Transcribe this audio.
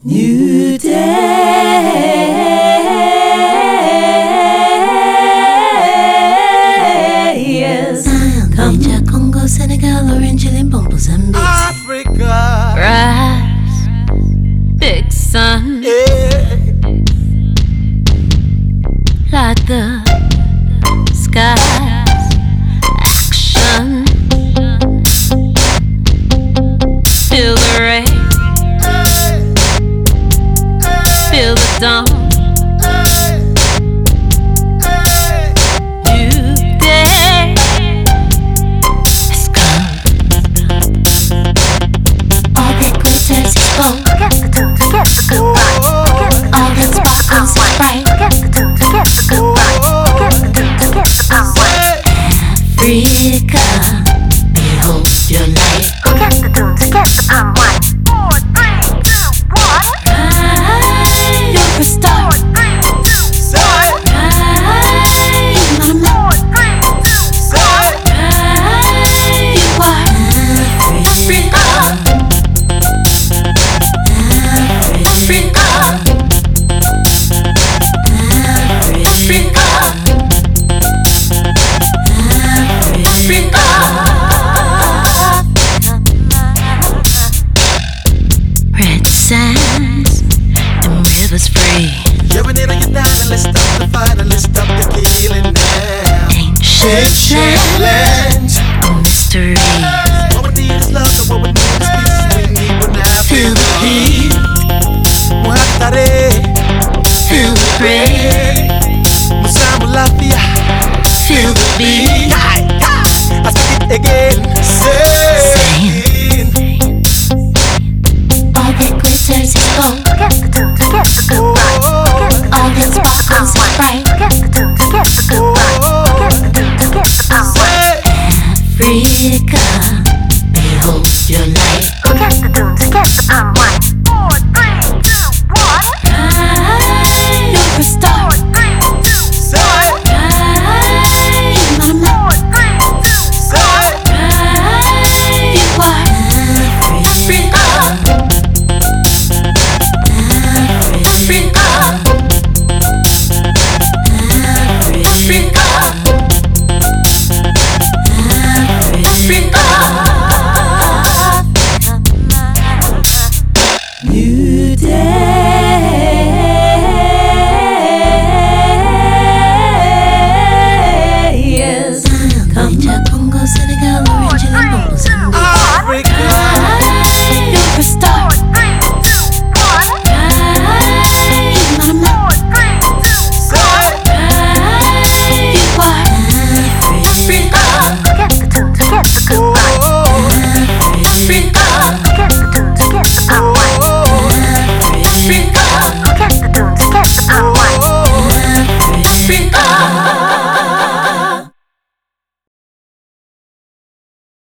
New day is come. Congo, Senegal, Orange, Limpopo, Mozambique. Africa. Rise, big sun. Yeah. Light the skies. Action. Feel the rain. Feel the dawn. New day has come. All that glitters is gold. Forget the tunes, forget the good vibes. Forget the All tunes, that forget the palm sparkles is wine. bright. Forget the tunes, forget the good vibes. Forget the tunes, forget the palm wine. Africa, behold your light. Forget the tunes, forget the palm wine. 4, 3, 2, 1. You're a star. 4, 3, 2, 1. In my life, 4, 3, 2, 1. you are Africa. Africa. Africa. Africa. Red sands and rivers free. You're in on your time and let's stop the fight and let's stop the killing now. Ancient Ancient land, lands. a mystery. What we need is love and what we need